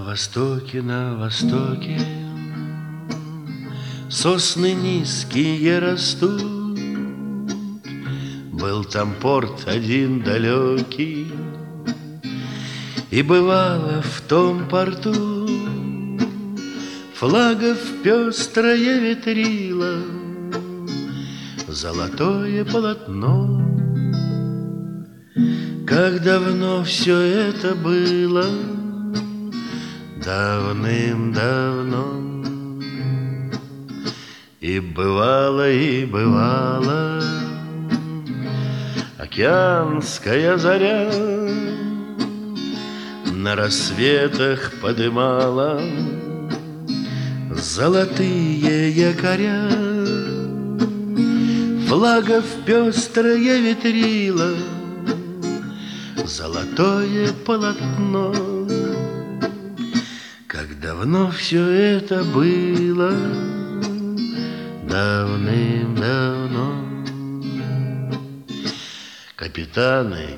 На востоке сосны низкие растут. Был там порт один далекий, и бывало в том порту флагов пестрое ветрило, золотое полотно. Как давно все это было, давным-давно. И бывало океанская заря на рассветах подымала золотые якоря. Флагов пестрое ветрило, золотое полотно. Как давно все это было, давным-давно. Капитаны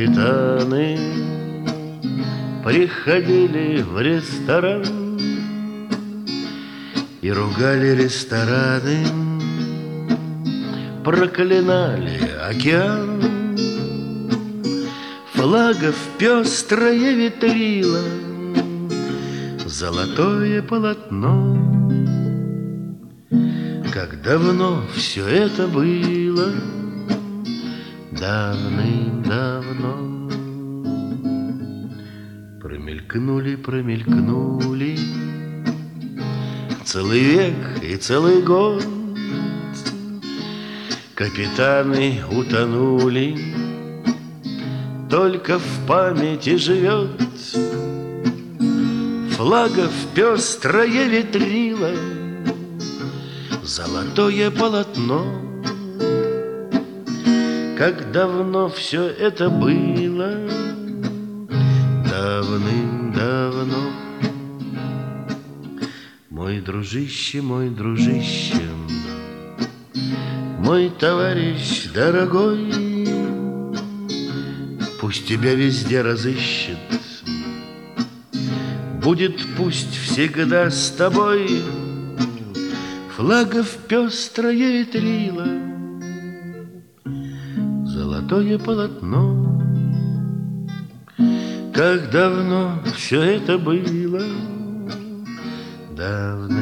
приходили в ресторан и ругали рестораны, проклинали океан. Флагов пестрое ветрило, золотое полотно. Как давно все это было, давным-давно. Промелькнули целый век и целый год. Капитаны утонули, только в памяти живет флагов пестрое ветрило, золотое полотно. Как давно все это было, давным-давно. Мой дружище, мой товарищ дорогой, пусть тебя везде разыщет, будет пусть всегда с тобой флагов пестрое ветрило, золотое полотно. Как давно все это было, давно.